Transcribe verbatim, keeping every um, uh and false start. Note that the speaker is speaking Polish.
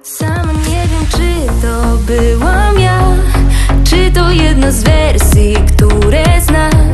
Sama nie wiem, czy to byłam ja, czy to jedna z wersji, które znam.